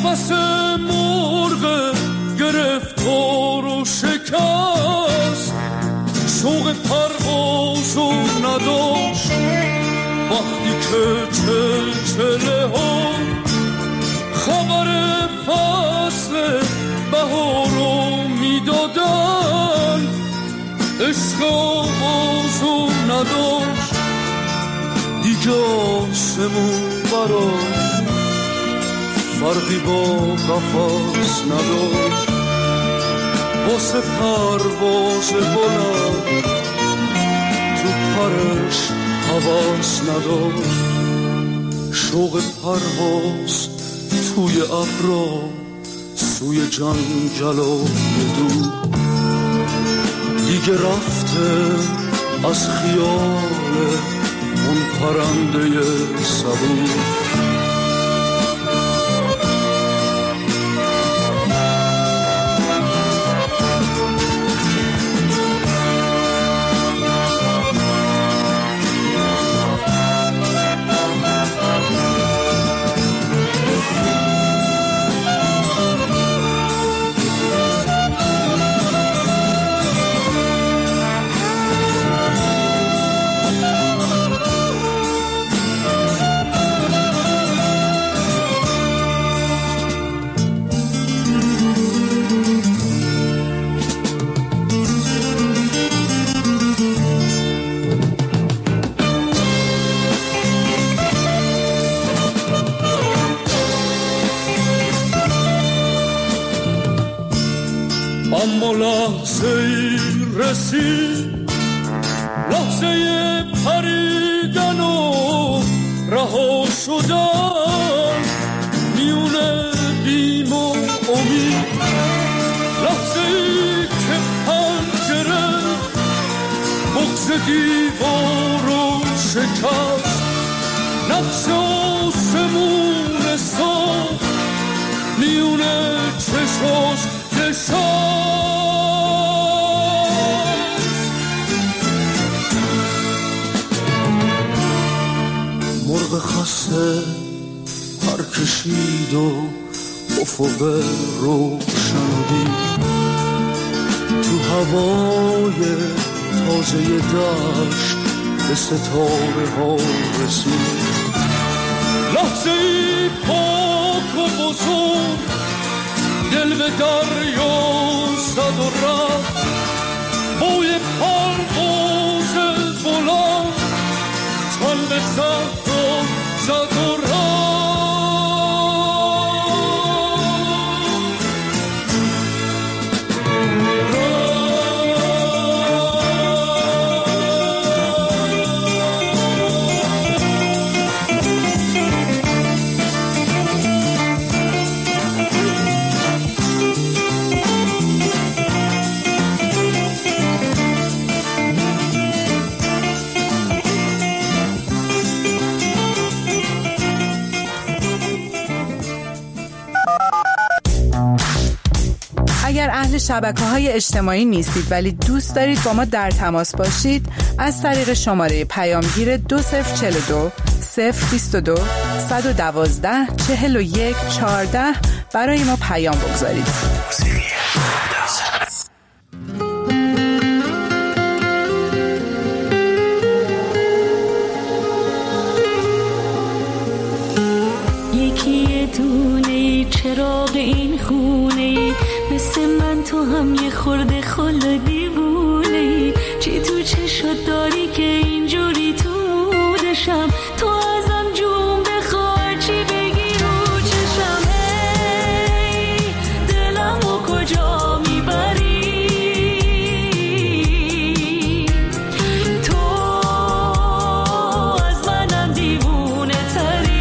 نفس مرغ گرفتار و شکست، شوق پروازو نداشت وقتی که چلچله ها خبر فصل بهارو میدادن. عشق آغازو نداشت دیگه آسمون براش فرقی با قفس نداشت، واسه پرواز بلند تو پرش حواس نداشت. شوق پرواز توی ابرا سوی جنگل و دور دیگه رفته از خیال اون پرنده صبور. اما لحظه ای رسید، لحظه پریدن و رها شدن میونه بیم و امید، لحظه ای که پنجره بغض دیوار رو شکست، نقش آسمون ساخت میونه چشاش مرغ خسته پر کشید و افق روشن دید، تو هوای تازه دشت به ستاره ها رسید. لحظه ای پاک و بزرگ دل به دریا زد و رفت، بوی پرواز بلند تن به صحرا زد و رفت. اگر اهل شبکه‌های اجتماعی نیستید ولی دوست دارید با ما در تماس باشید، از طریق شماره پیامگیر 2042 022 112 41 14 برای ما پیام بگذارید. یکی دونه چراغ این خونه، مثل من تو هم یه خورده خل دیوونه، چی تو چشات داری که اینجوری تو مودشم، تو ازم جون بخواه چی بگی رو چشم. هی دلم و کجا میبری تو، از منم دیوونه تری.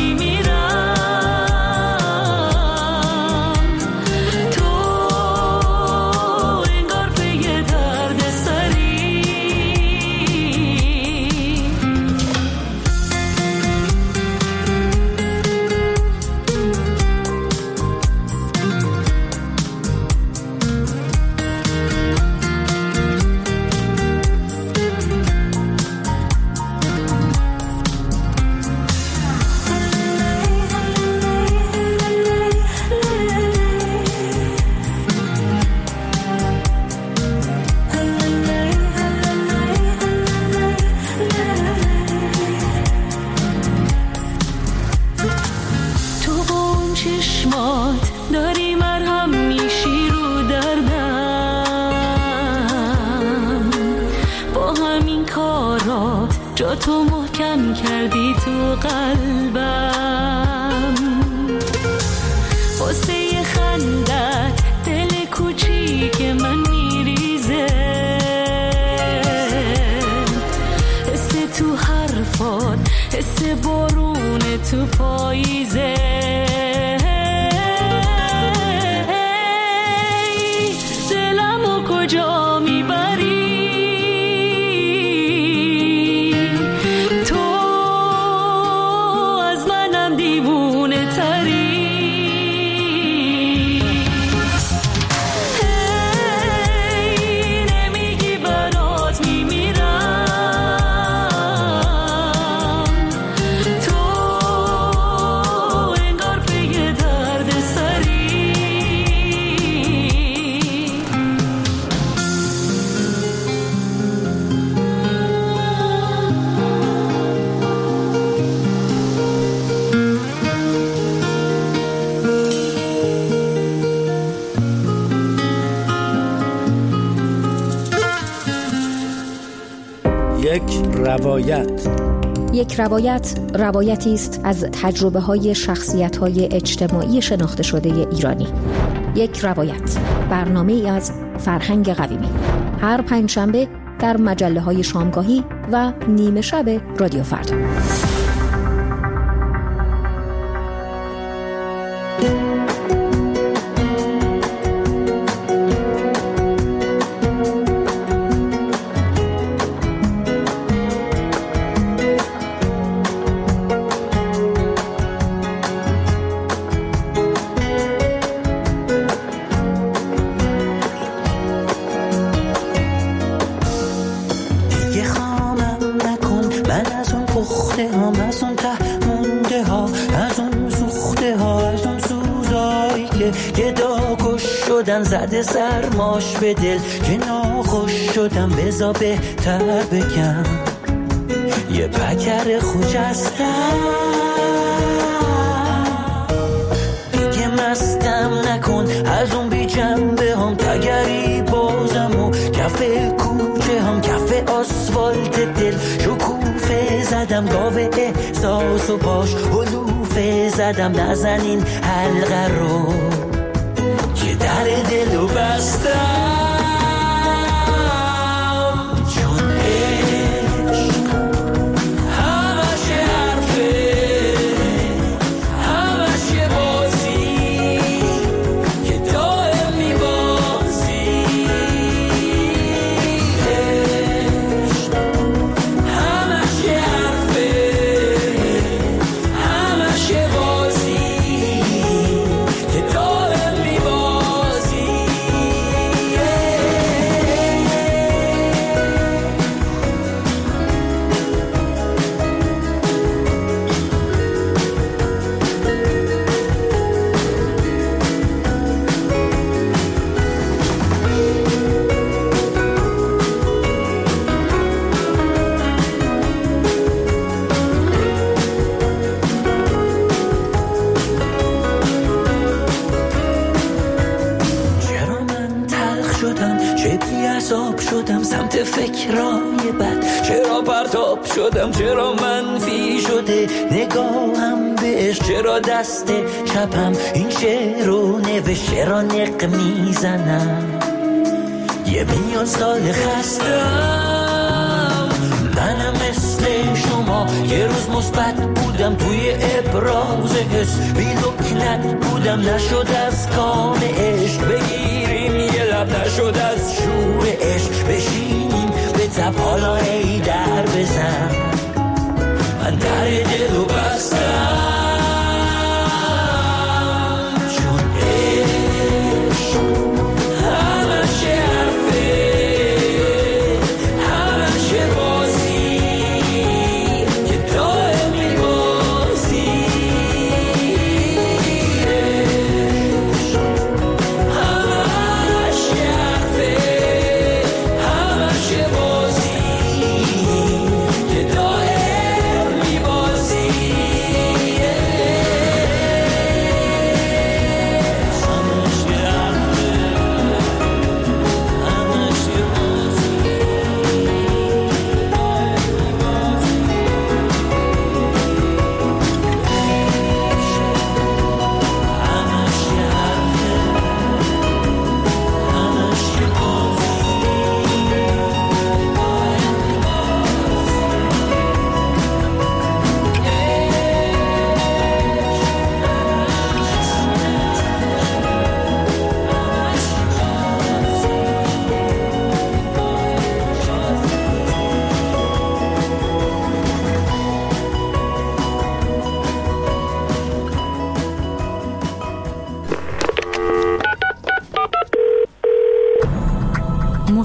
تو با تو محکم کردی تو قلبم. واسه خندت دل کوچیک من میریزه، حس تو حرفات حس بارون تو پاییزه. دلمو کجا میبری تو، از منم دیوونه تری. نمیگی برات میمیرم تو، انگار پی درد سری. یک روایت روایتی است از تجربه‌های شخصیت‌های اجتماعی شناخته شده ایرانی. یک روایت، برنامه‌ای از فرهنگ قویمی، هر پنجشنبه در مجله‌های شامگاهی و نیمه شب رادیو فردا. زده سرماش به دل که ناخوش شدم، بزا بهتر بگم یه پکر خوجستم. دیگه مستم نکن از اون بی جنبه هم، تگری بازم و کف کوچه هم، کف آسفالت دل شکوفه زدم، گاوه احساس و پاش حلوفه زدم. نزنین حلقه رو در دلو بستم، چون عشق همش حرفه، همش بازی که دائم میبازی. عشق همش حرفه، همش بازی که دائم میبازی. شدم سمت فکرای بد، چرا پرتاب شدم، چرا منفی شده نگاهم بهش، چرا دست چپم این شعر رو نوشت، چرا نق میزنم یه میلیون سال خستم. منم مثل شما یه روز مثبت بودم، توی ابراز حس بی لکنت بودم، نشد از کام عشق بگیریم یه لب، نشد از شور عشق بشینیم به تب، حالا ای در بزن من در دلو بستم، چون عشق همش حرفه، همش بازی که دائم میبازی. عشق همش حرفه، همش بازی که دائم میبازی.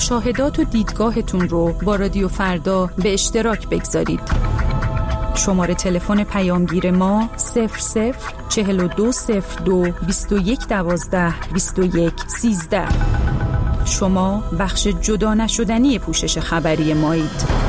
مشاهدات و دیدگاهتون رو با رادیو فردا به اشتراک بگذارید. شماره تلفن پیامگیر ما 004202 2112 2113. شما بخش جدا نشدنی پوشش خبری مایید.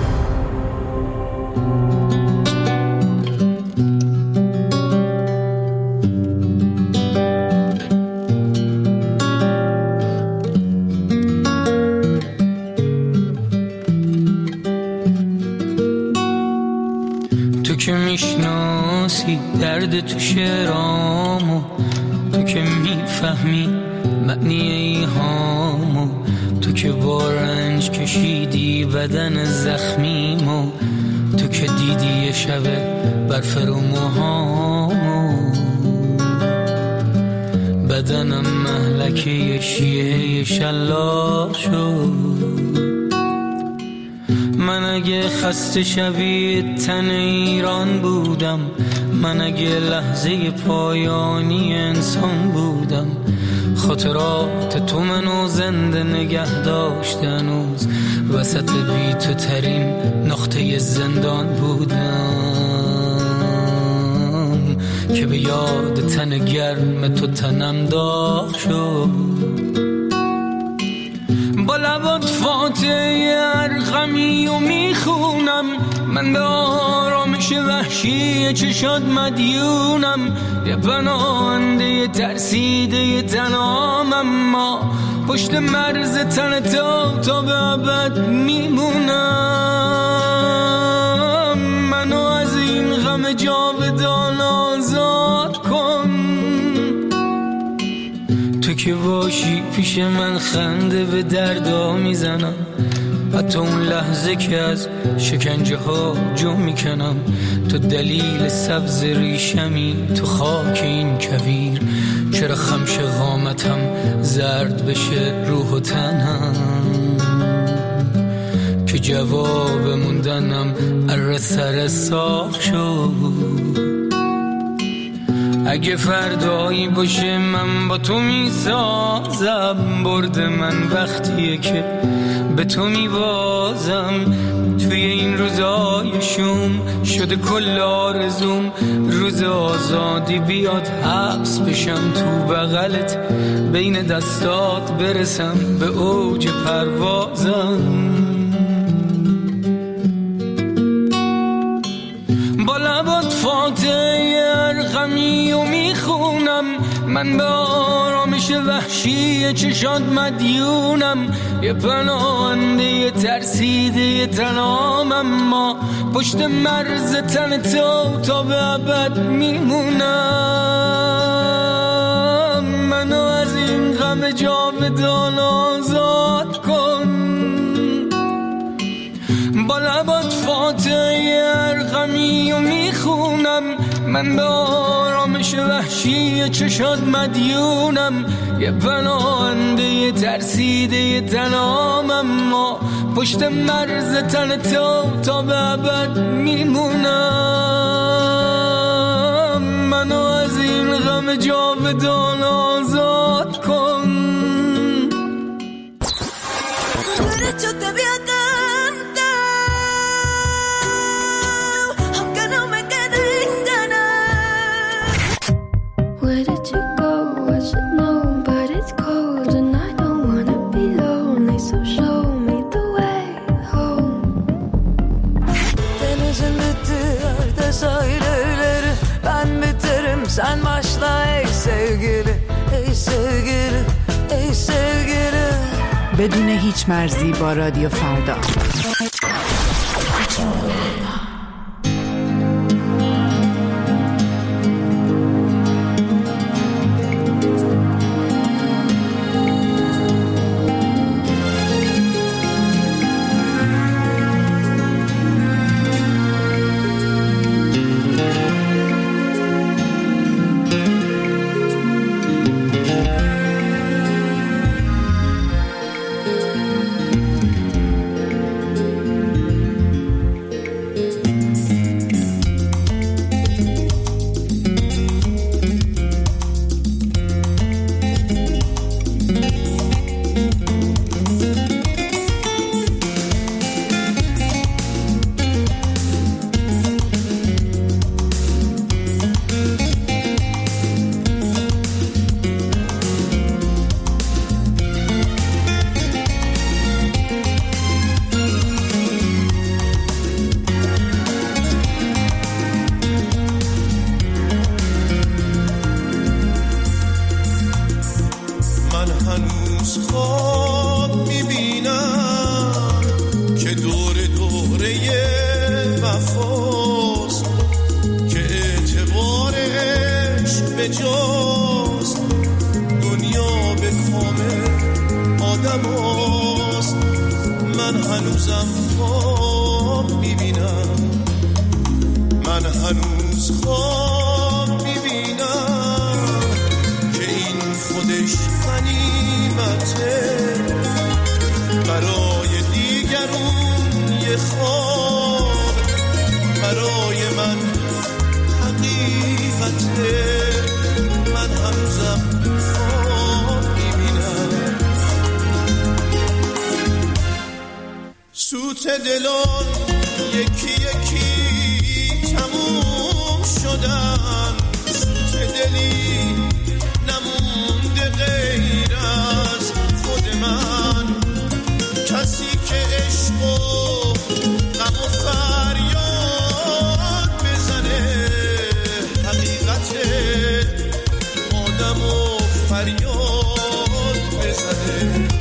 تو که میشناسی درد تو شعرامو، تو که میفهمی معنی ایهامو، تو که با رنج کشیدی بدن زخمیمو، تو که دیدی یه شبه برف رو موهامو، بدنم مهلکه یه شیعه شلاق شد. من اگه خسته شبیه تن ایران بودم، من اگه لحظه پایانی انسان بودم، خاطرات تو منو زنده نگه داشت هنوز، وسط بی تو ترین نقطه زندان بودم که به یاد تن گرم تو تنم داغ شد. با لبات فاتحه ارقمی و میخونم، من به آرامش وحشی چشات مدیونم، یه پناهنده ترسیده تنام، اما پشت مرز تن تا به ابد میمونم. منو از این غم جاودان آزاد کن، تو که باشی پیش من خنده به دردا میزنم، حتی اون لحظه که از شکنجه ها جو میکنم. تو دلیل سبز ریشمی تو خاک این کویر، چرا خمش قامتم زرد بشه روح و تنم، که جواب موندنم اره سر ساخ شد. اگه فردایی باشه من با تو میسازم، برد من وقتیه که به تو میبازم. توی این روزای شوم شده کل آرزوم، روز آزادی بیاد حبس بشم تو بغلت، بین دستات برسم به اوج پروازم. با لبات فاتحه ارقمی و میخونم، من به آرامش وحشی چشات مدیونم، یه پناهنده ترسیده تنام، اما پشت مرز تن تا به ابد میمونم. منو از این غم جاودان آزاد کن. با لبات فاتحه ارقمی و میخونم، من به آرامش وحشی چشات مدیونم، یه پناهنده ترسیده تنام، اما پشت مرز تن تا به ابد میمونم. منو از این غم جاودان آزاد کن. Sen başla ey sevgili, ey sevgili, ey sevgili. بدون هیچ مرزی با رادیو فردا. جاست، دنیا به کامل آدم هاست. من هنوزم خواب میبینم، من هنوز خواب میبینم که این خودش غنیمته، برای دیگرون یه خواب، برای من حقیقته. من هنوزم خواب میبینم. سوت دلان یکی یکی تموم شدن، سوت دلی نمونده غیر از خود من، کسی که عشق و غم و فریاد بزنه، حقیقت آدم و فریاد بزنه.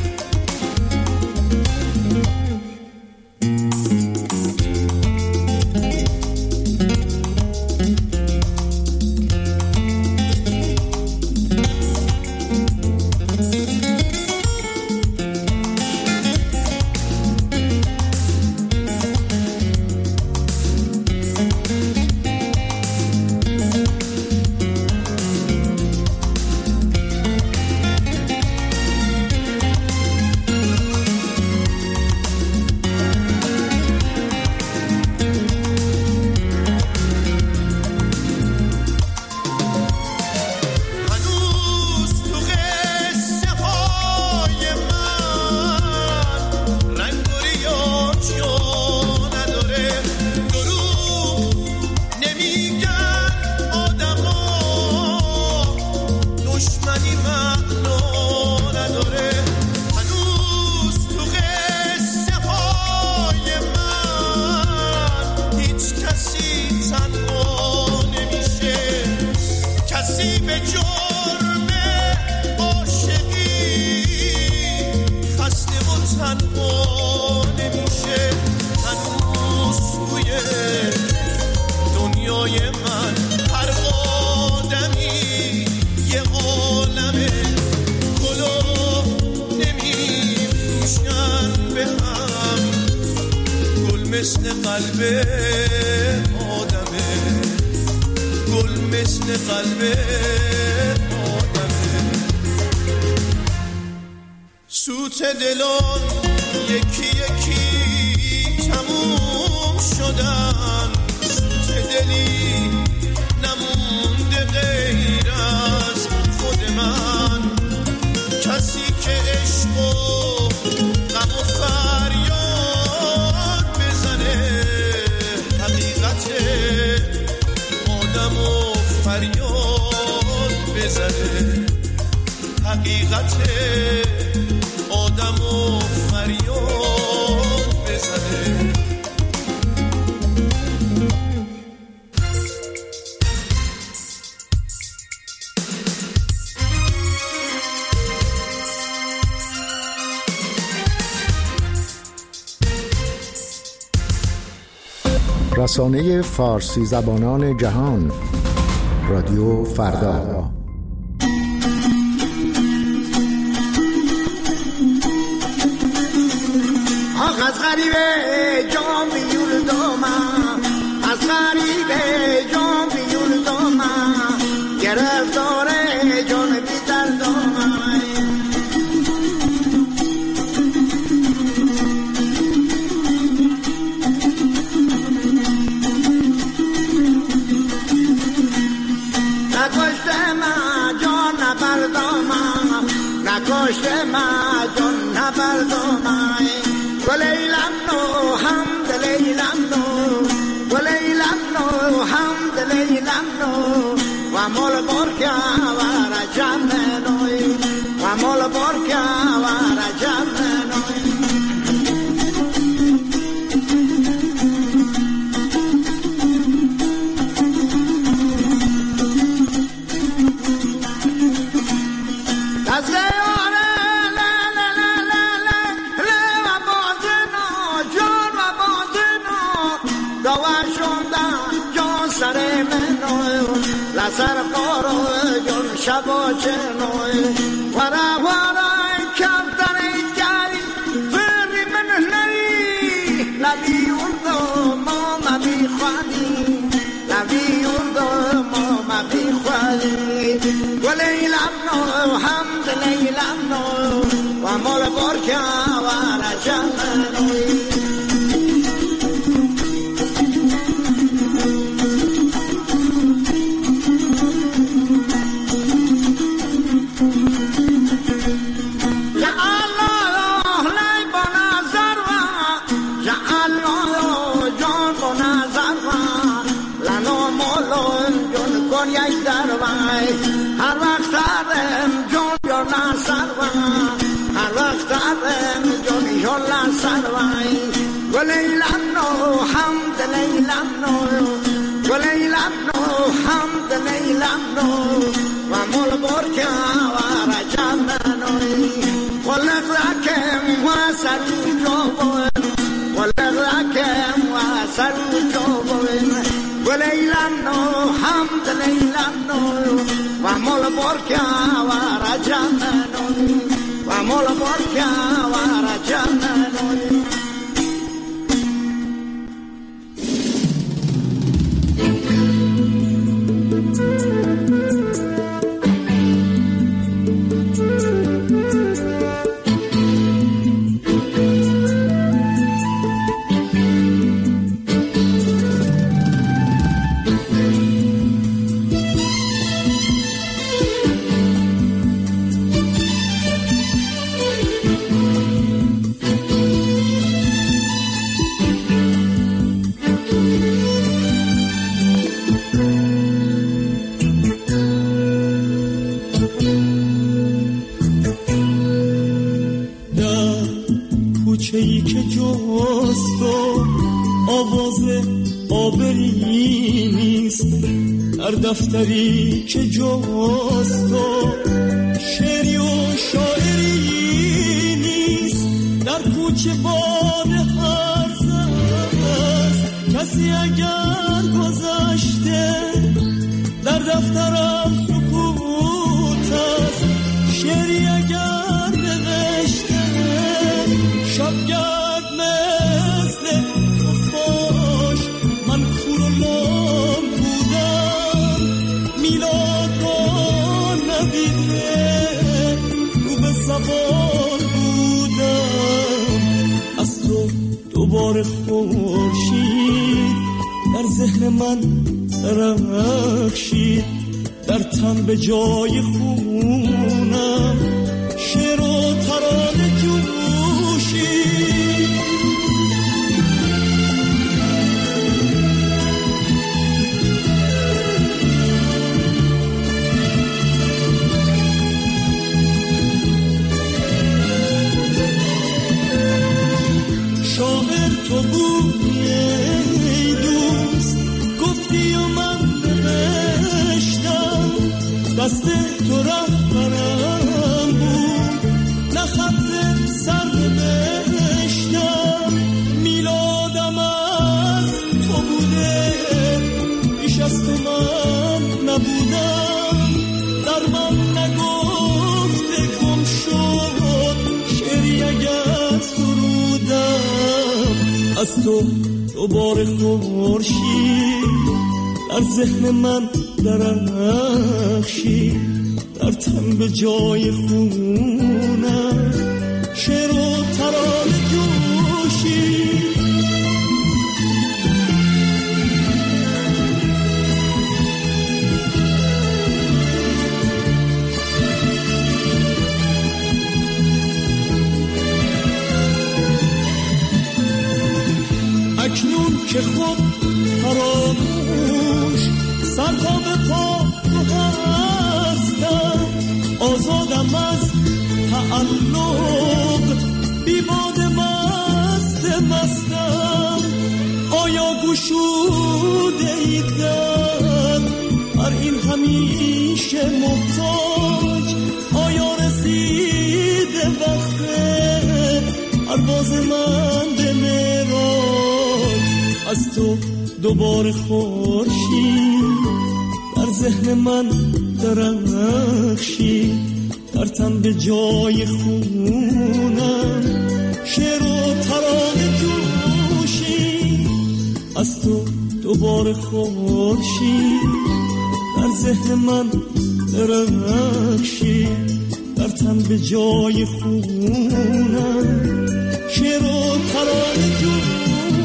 سوت دلان یکی یکی تموم شدن، سوت دلی نمونده غیر از خود من، کسی که عشق و غم و فریاد بزنه، حقیقت آدم و فریاد بزنه، حقیقت آدم و فریاد بزنه. رسانه فارسی زبانان جهان، رادیو فردا. از غریبه جام بیول دومم، از غریبه جام بیول دومم، گرفتاره جان بیتر دومم. نکشته من جان نبردومم، نکشته من جان نبردومم. ولیلم نو هم دلیلم نو، ولیلم نو هم دلیلم نو، و مال برکه و رجم نوی، و مال برکه و رجم نوی. سر قارو شبا چنوی ورا ورا کفتر جاری فری من نری لبی اردو ما مبی خوادی لبی اردو ما مبی خوادی و لیلم نو حمد لیلم نو و مال برکا و رجم نوی هر وقت دارم جون بیار نسر وای هر وقت دارم جون بیار نسر وای و لیلم نو حمد لیلم نو و لیلم نو حمد لیلم نو و مول برکا و رجم نوی و لغرکم و سر جوبون و لغرکم و سر جوبون و لیلم نو حمد لیلم نو و مول برکا و رجم نوی و مول برکا و رجم نوی کوچه‌ای که جست و آواز آبری نیست در دفتری که جست و شعری و شاعری نیست در کوچه باد هرز است کسی اگر گذشته در دفترم سکوت است شعری اگر نوشته شبگرد مثل خفاش من کور و لام بودم میلاد را ندیده رو به سوار بودم از تو دوباره خورشید در ذهن من درخشید در تن به جای خونم شعر و ترانه شاعر تو بودی ای دوست گفتی و من نوشتم دست تو رهبرم بود نه خط سر نوشتم میلادم از تو بوده پیش از تو من نبودم در من نگفته گم شد شعری اگر سرودم از تو دوباره خورشید در ذهن من درخشید در تن به جای خونم شعر و ترانه جوشید اکنون که خود فراموش سر تا به پا تو هستم آزادم از تعلق بی باد مستم آیا گشوده ای دل بر این همیشه محتاج آیا رسیده وقت پرواز من به معراج از تو دوباره خورشید در در ذهن من درخشی، در تن به جای خونم شعر و ترانه جوشی، از تو دوباره خورشید در ذهن من درخشی، در تن به جای خونم شعر و ترانه جوشی.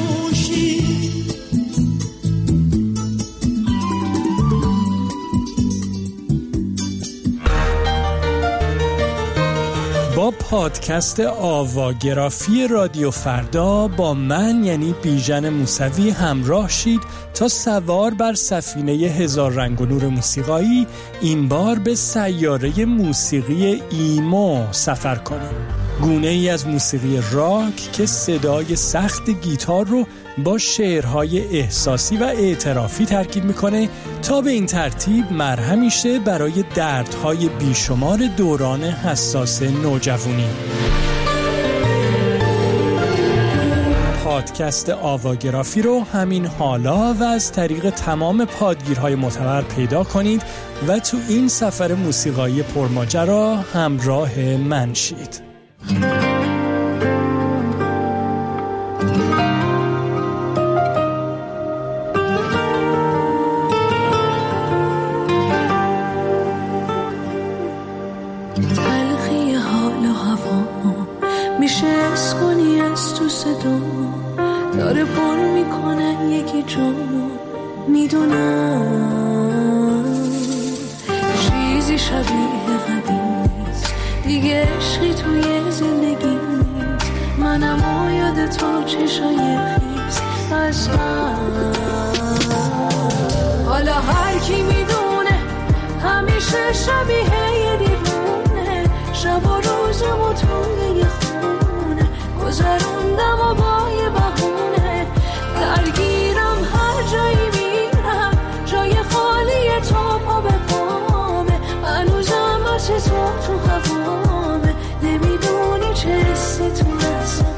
با پادکست آواگرافی رادیو فردا با من یعنی بیژن موسوی همراه شید تا سوار بر سفینه هزار رنگ و نور موسیقایی این بار به سیاره موسیقی ایمو سفر کنیم. گونه ای از موسیقی راک که صدای سخت گیتار رو با شعرهای احساسی و اعترافی ترکیب میکنه تا به این ترتیب مرهمی شه برای دردهای بیشمار دوران حساس نوجوانی. پادکست آواگرافی رو همین حالا و از طریق تمام پادگیرهای معتبر پیدا کنید و تو این سفر موسیقایی پرماجرا همراه من شید. تلخی حال و هوا میشه اس کنی از تو صدا داره پر میکنه یکی جامو میدونم چیزی شبیه قدیم نیست دیگه عشقی توی زندگی نیست منم و یاد تو چشای خیز از من حالا هر کی میدونه همیشه شبیه یه دیوونه شب و روزمو توی یه خونه گذروندم و با یه بهونه درگیرم هر جایی میرم جای خالی تو پا به پامه هنوزم از تو هوامه نمیدونی چه حسی تو لحظه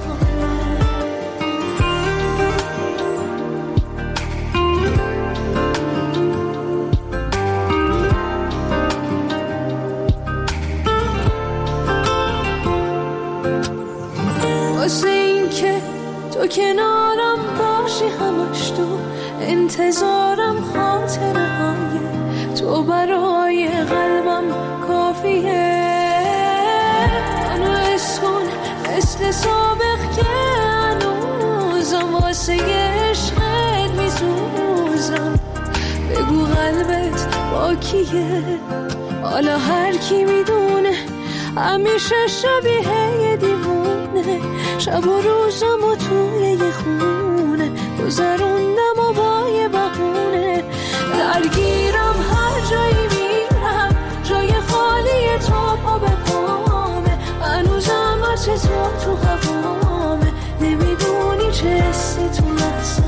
واسه این که تو کنارم باشی همش تو انتظارم خاطره های تو برای قلبم کافیه منو اسکن مثل سابق که هنوزم واسه عشقت میسوزم بگو قلبت با کیه حالا هر کی میدونه همیشه شبیه یه دیوونه شب و روزم و توی یه خونه گذروندم و با یه بهونه درگیرم هر جایی میرم جای خالی تو پا به پامه هنوزم از تو هوامه نمیدونی چه حسی تو لحظه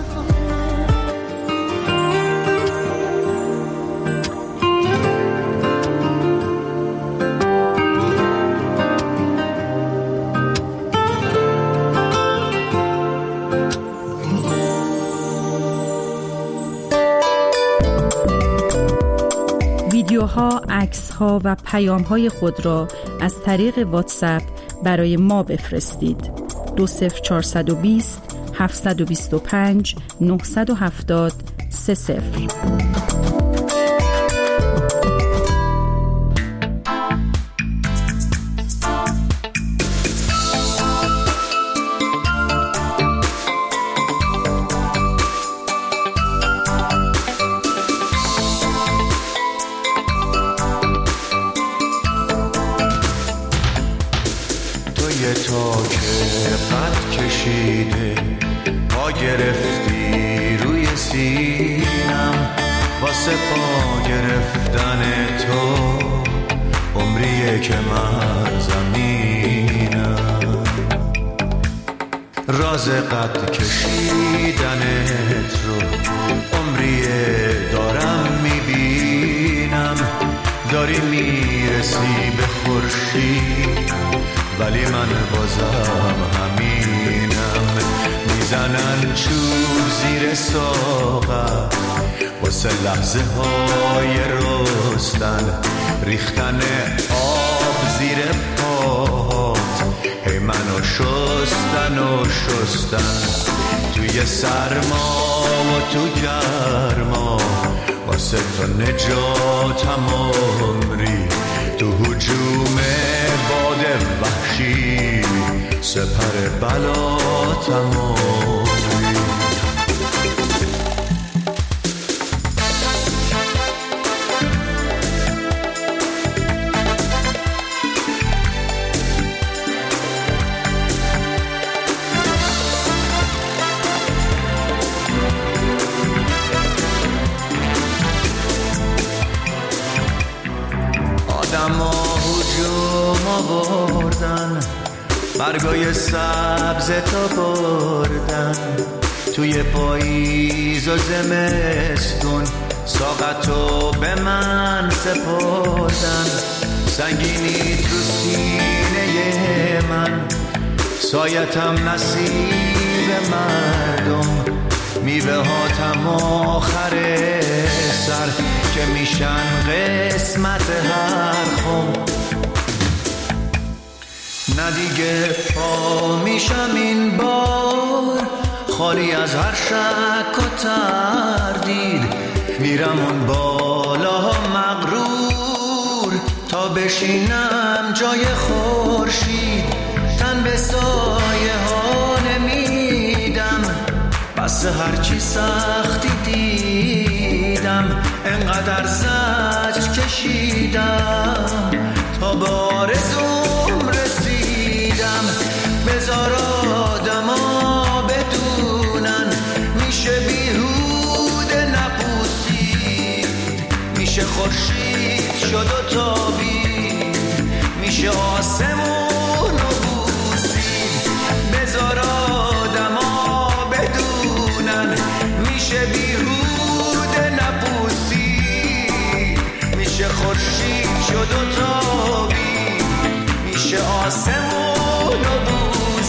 ویدیوها، عکس‌ها و پیام‌های خود را از طریق واتساپ برای ما بفرستید. 20420 725 970 30. گرفتی روی سینم واسه پا گرفتن تو عمریه که من زمینم راز قد کشیدنت رو عمریه دارم میبینم داری میرسی به خورشید ولی من بازم همینم میزنن چوب زیر ساقت واسه لحظه های رستن، ریختن آب زیر پاهات، هی منو شستن و شستن، توی سرما و تو گرما، واسه تو نجاتم عمری، تو هجوم باد وحشی سپر بلاتم عمری. برگای سبز تا بردن، توی پاییز و زمستون ساقتو به من سپردن، سنگینی تو سینه من، سایتم نصیب مردم، میوه هاتم آخر سر که میشن قسمت هر خم. نه دیگه پا میشم این بار خالی از هر شک و تردید، میرم اون بالا مغرور تا بشینم جای خورشید، تن به سایه ها نمیدم، بس هرچی سختی دیدم، انقدر زجر کشیدم تا به آرزوم رسیدم. بذار آدما بدونن میشه بیهوده نپوسید، میشه خورشید شد و تابید، میشه آسمون و بوسید. بذار آدما بدونن میشه بیهوده نپوسید، میشه خورشید شد و تابید، میشه آسمون و بوسید.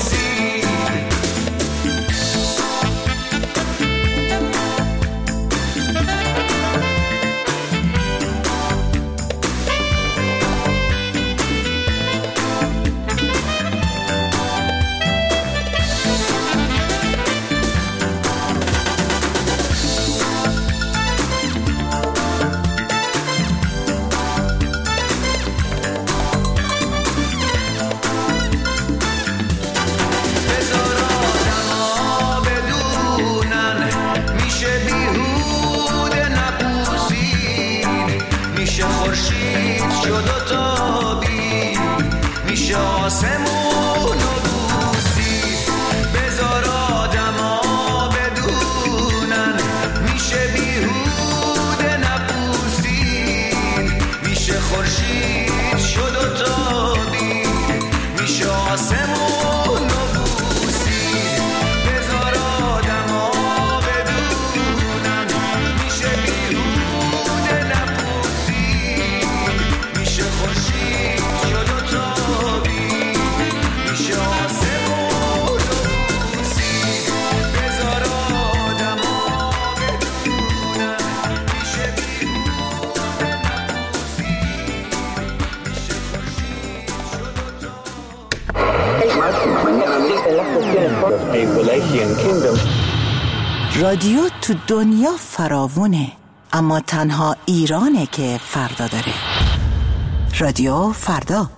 رادیو تو دنیا فراوونه، اما تنها ایرانه که فردا داره. رادیو فردا.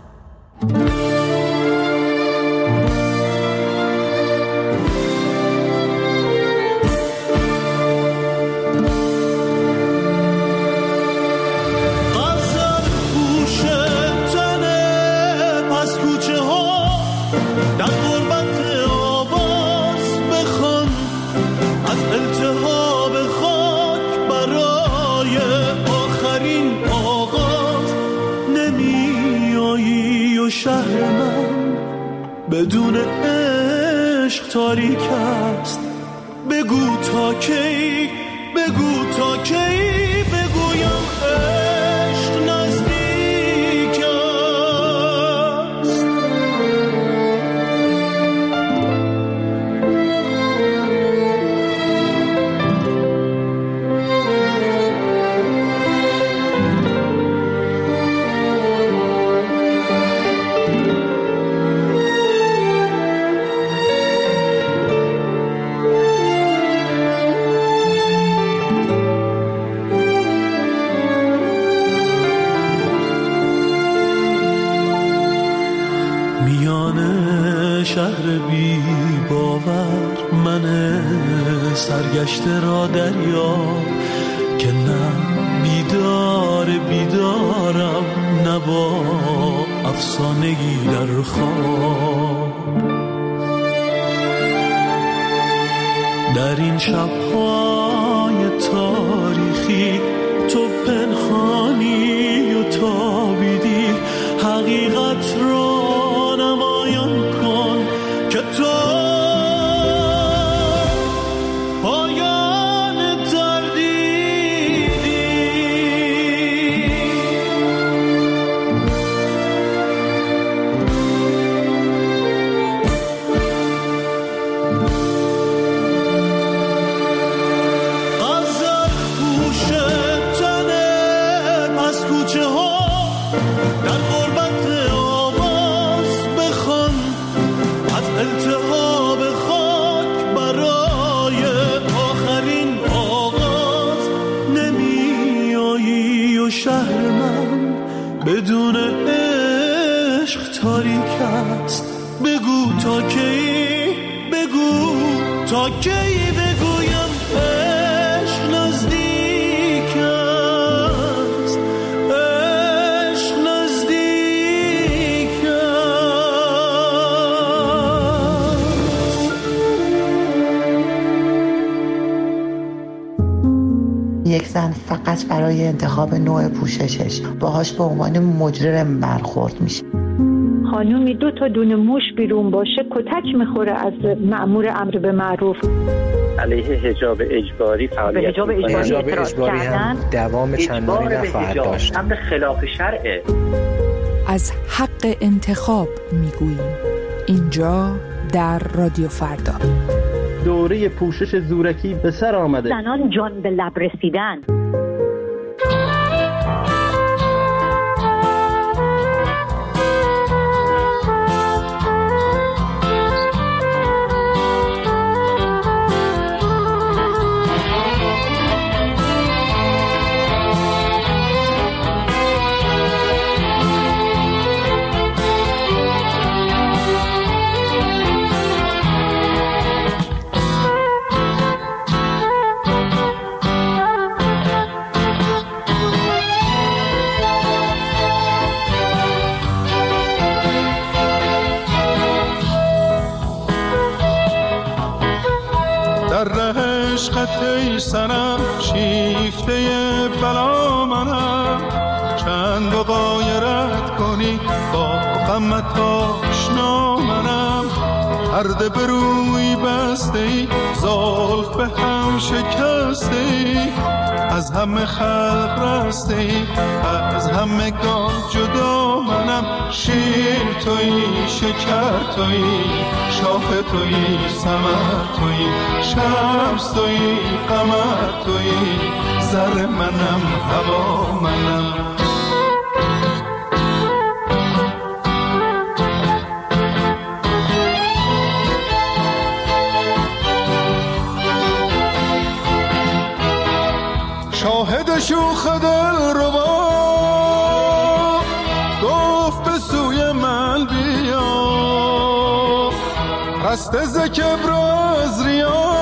بدون عشق تاریک است، بگو تا کی، بگو تا کی، بگویم عشق نزدیک است. گشته را دریا که نه بیدارم نه با افسانگی در خواب. در این شب‌های تاریخی تو پنهانی و تابیدی، حقیقت را نمایان کن که تو بدون عشق تاریک است. بگو تا کی، بگو تا کی بگویم عشق نزدیک است، عشق نزدیک است. یک زن فقط برای انتخاب نوع پوششش باهاش به عنوان مجرم برخورد میشه. خانومی 2 تا دونه موش بیرون باشه کتک میخوره از مأمور امر به معروف. علیه حجاب اجباری فعالیت حجاب اجباری هم دوام چندانی نخواهد داشت. امر خلاف شرعه. از حق انتخاب میگوییم اینجا در رادیو فردا. دوره پوشش زورکی به سر آمده. زنان جان به لب رسیدن. ای سنم شیفته بلا منم، چند غایرت کنی با غمت آشنا منم. پرده به روی بسته ای، زلف به هم شکسته ای، از همه خلق رسته ای، از همه گان جدا منم. شیر تویی، شکر تویی، شاخ تویی، ثمر تویی، شمس تویی، قمر تویی، زر منم، هوا منم. شاهد شوخ دل ربا گفت به سوی من بیا، رسته ز کبر از ریا،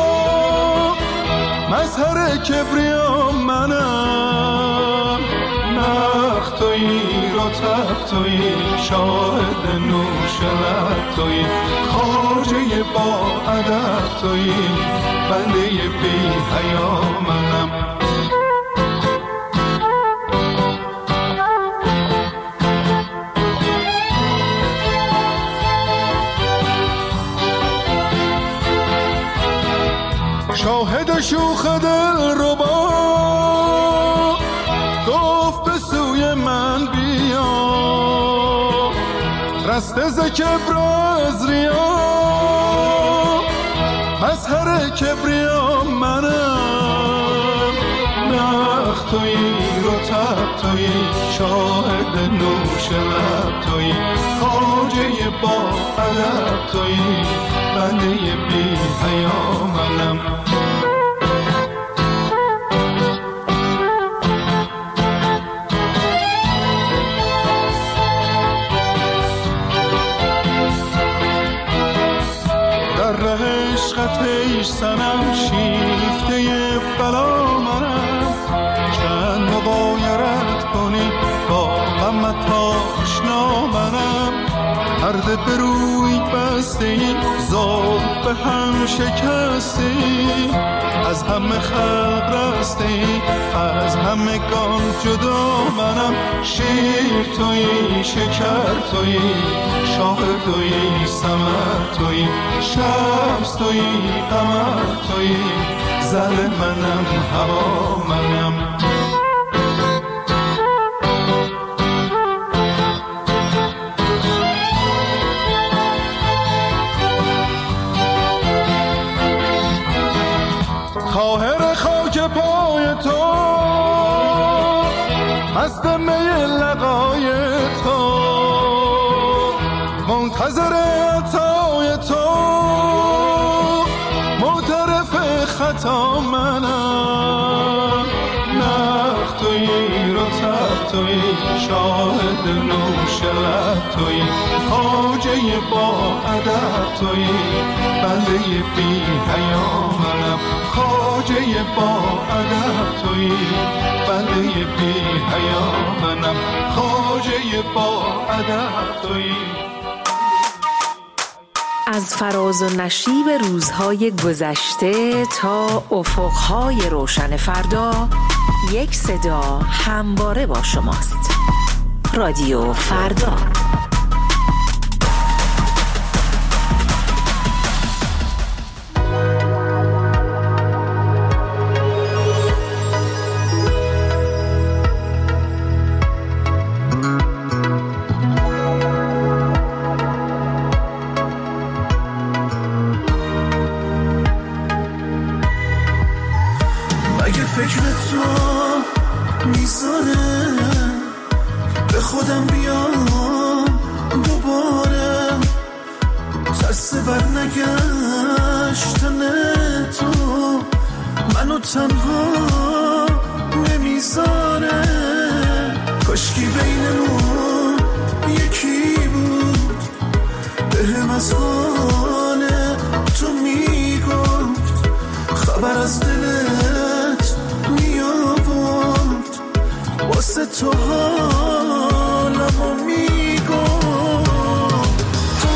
مظهر کبریا منم. نخ تویی، رطب تویی، شاهد نوش لب تویی، خواجه با ادب تویی، بنده بی حیا منم. شاهد شوخ دل ربا گفت به سوی من بیا، رسته ز کبر از ریا، مظهر کبریا منم. نخ تویی، رطب تویی، شاهد نوش لب تویی، خواجه با ادب تویی، بنده بی حیا منم. در عشقت ای سنم شیر کنی با غمت آشنا منم. پرده به روی بسته ای زود به هم شکسته ای، از همه خلق رسته ای از همه گان جدا منم. شیر تویی شکر تویی شاه تویی ثمر تویی شمس تویی قمر تویی زل منم هوا منم. طاهر خاک پای تو مست می لقای تو، منتظر عطای تو معترف خطا منم. نخ تویی رطب تویی شاهد نوش لب تویی خواجه با ادب تویی بنده بی حیا منم. خواجه با ادب تویی بنده بی حیا منم. خواجه با ادب تویی. از فراز و نشیب روزهای گذشته تا افقهای روشن فردا، یک صدا همواره با شماست. رادیو فردا. فکر تو میذاره به خودم بیام دوباره، ترس بر نگشتن تو منو تنها نمیذاره. کاشکی بینمون یکی بود بهم از حال تو میگفت، خبر از دلت میآورد واسه تو حالمو میگفت. تو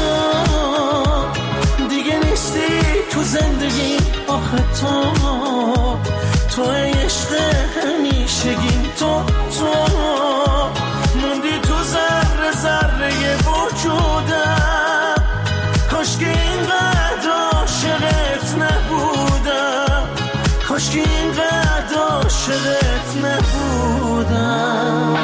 دیگه نیستی تو زندگی آخه تو عشق همیشگیم. تو موندی تو ذره ذره وجودم، کاش که اینقدر عاشقت نبودم، کاش که اینقدر عاشقت نبودم.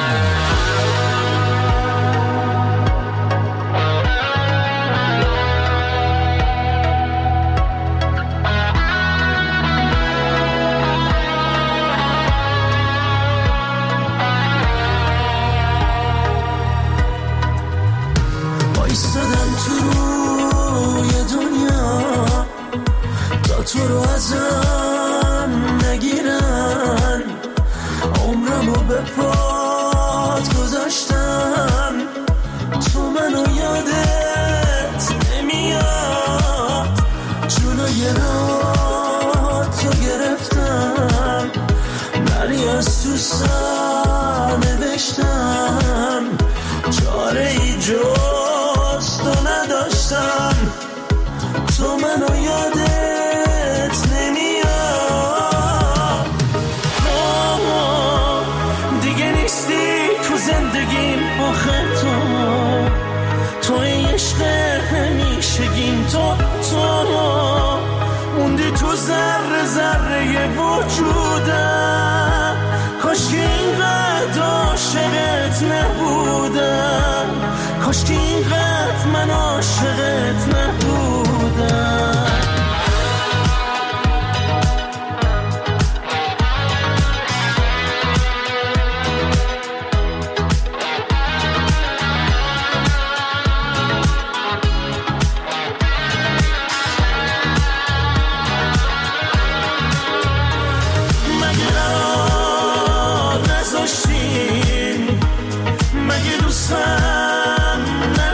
بایستدم تو روی دنیا تا تو رو ازم نگیرن، عمرمو به پات گذاشتم، تو منو یادت نمیاد، جلوی راتو گرفتم، نری از تو سر نوشتم، چاره ای جز تو نداشتم، تو منو یادت نمیاد. دیگه نیستی تو زندگیم آخه تو عشق همیشگیم. تو موندی تو ذره ذره وجودم، کاش که اینقدر عاشقت نبودم، کاش که اینقدر من عاشقت نبودم. مگه دوستم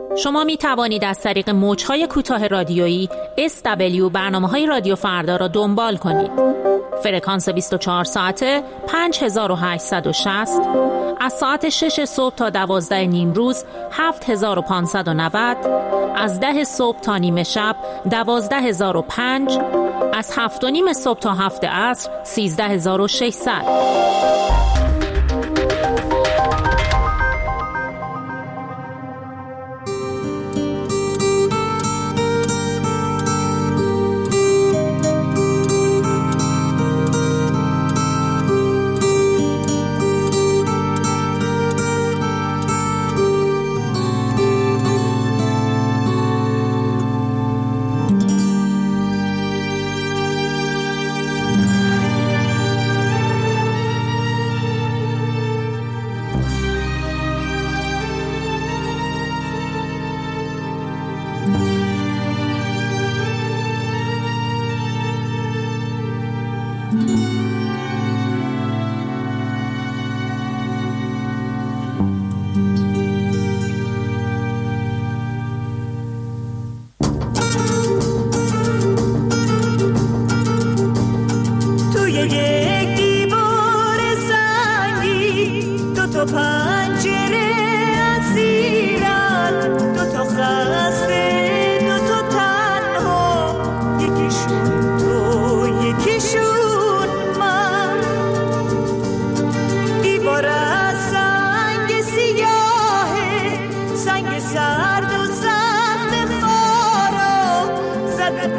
شما می توانید از طریق موج‌های کوتاه رادیویی SW برنامه‌های رادیو فردا را دنبال کنید. فرکانس 24 ساعته 5860، از ساعت 6 صبح تا 12 نیم روز 7590، از 10 صبح تا نیمه شب 12005، از 7 و نیم صبح تا 7 عصر 13600.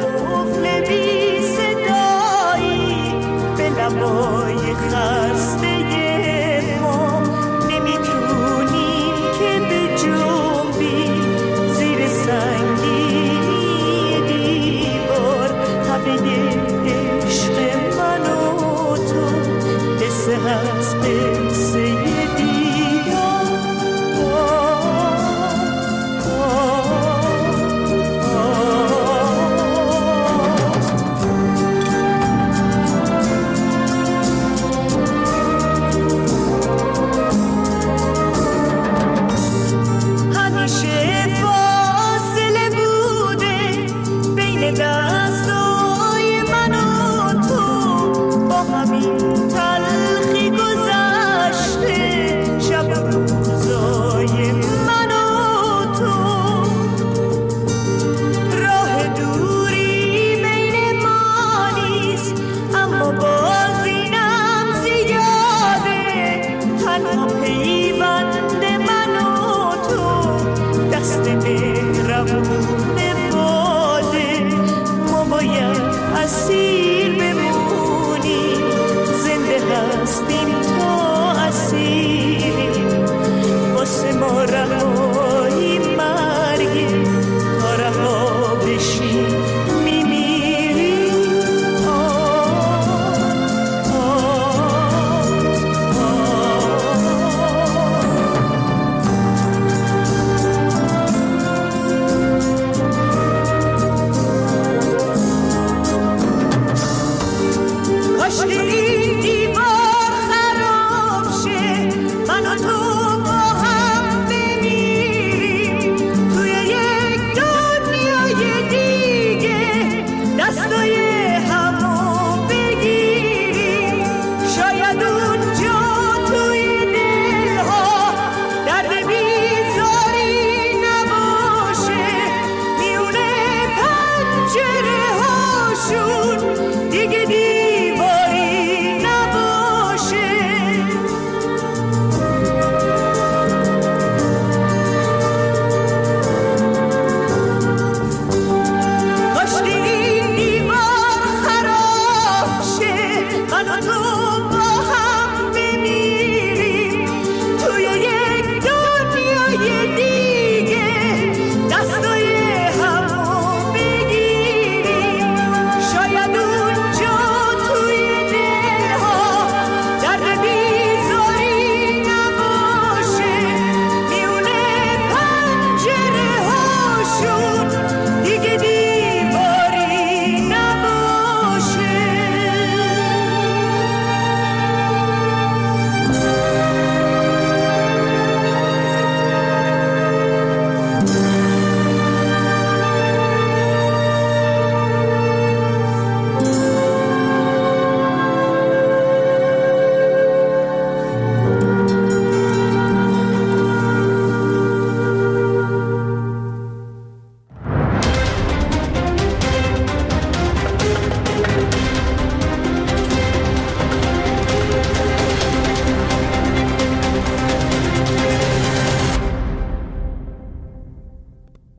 قفل بی صدایی به لبای خسته